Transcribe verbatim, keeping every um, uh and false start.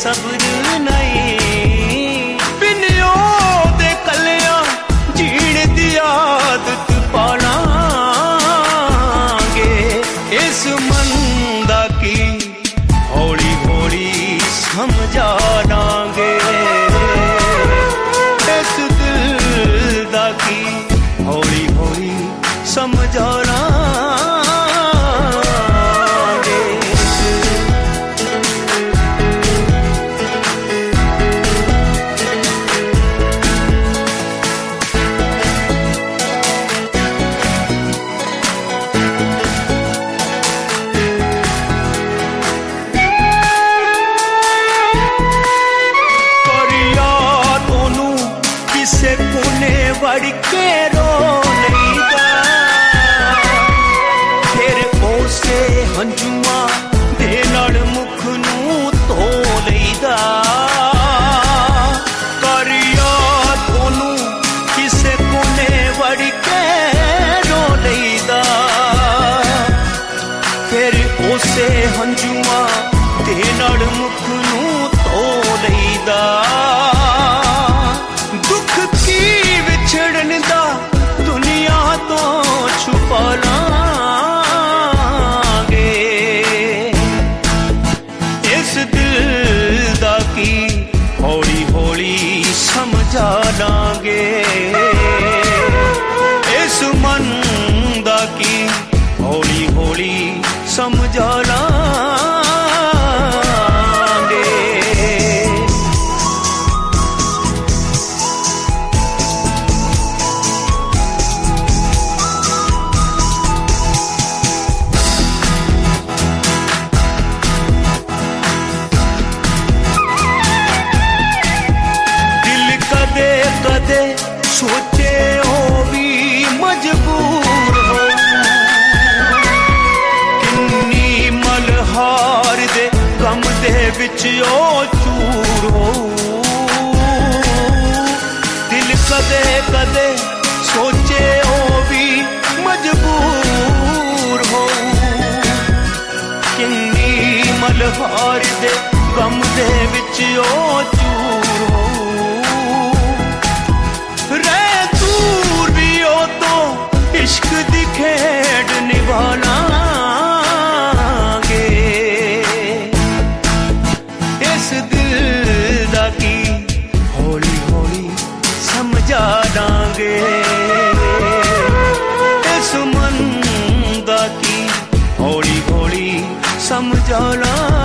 ਸਬਰ ਨਹੀਂ, ਬਿਨ ਉਹਦੇ ਕੱਲਿਆਂ ਜੀਣ ਦੀ ਆਦਤ ਪਾਲਾਂਗੇ। ਇਸ ਮਨ ਦਾ ਕੀ ਹੌਲੀ ਹੌਲੀ ਸਮਝਾ ਲਾਂਗੇ, ਇਸ ਦਿਲ ਦਾ ਕੀ ਹੌਲੀ ਹੌਲੀ ਸਮਝਾ ਲਾਂਗੇ। ਵੜ ਕੇ ਰੋ ਲਈਦਾ, ਫਿਰ ਉਸੇ ਹੰਝੂਆਂ ਦੇ ਨਾਲ ਮੁਖ ਨੂੰ ਧੋ ਲਈਦਾ। ਕਰ ਯਾਦ ਉਹਨੂੰ ਕਿਸੇ ਕੋਨੇ ਵੜ ਕੇ ਰੋ ਲਈਦਾ, ਫਿਰ ਉਸੇ ਹੰਝੂਆਂ ਦੇ ਨਾਲ ਮੁਖ ਨੂੰ ਧੋ ਲਈਦਾ। ਦੁੱਖ ਕੀ ਵਿਛੜਨ ਦਾ ਦੁਨੀਆ ਤੋਂ ਛੁਪਾ ਲਾਂਗੇ, ਇਸ ਦਿਲ ਦਾ ਕੀ ਹੌਲੀ ਹੌਲੀ ਸਮਝਾ ਲਾਂਗੇ, ਇਸ ਮਨ ਦਾ ਕੀ ਹੌਲੀ ਹੌਲੀ ਸਮਝਾ ਲਾਂਗੇ। ਕਦੇ ਸੋਚੇ ਉਹ ਵੀ ਮਜਬੂਰ ਹੋ, ਕਿੰਨੀ ਮਲਹਾਰ ਦੇ ਗਮ ਦੇ ਵਿੱਚ ਉਹ ਚੂਰ ਹੋ। ਦਿਲ ਕਦੇ ਕਦੇ ਸੋਚੇ ਉਹ ਵੀ ਮਜਬੂਰ ਹੋ, ਕਿੰਨੀ ਮਲਹਾਰ ਦੇ ਗਮ ਦੇ ਵਿੱਚ ਉਹ ਚੂਰ ਹੋ। इश्क दी खेड निभालांगे, इस दिल दा की हौली हौली समझा लांगे, इस मन दा की हौली हौली समझा लांगे।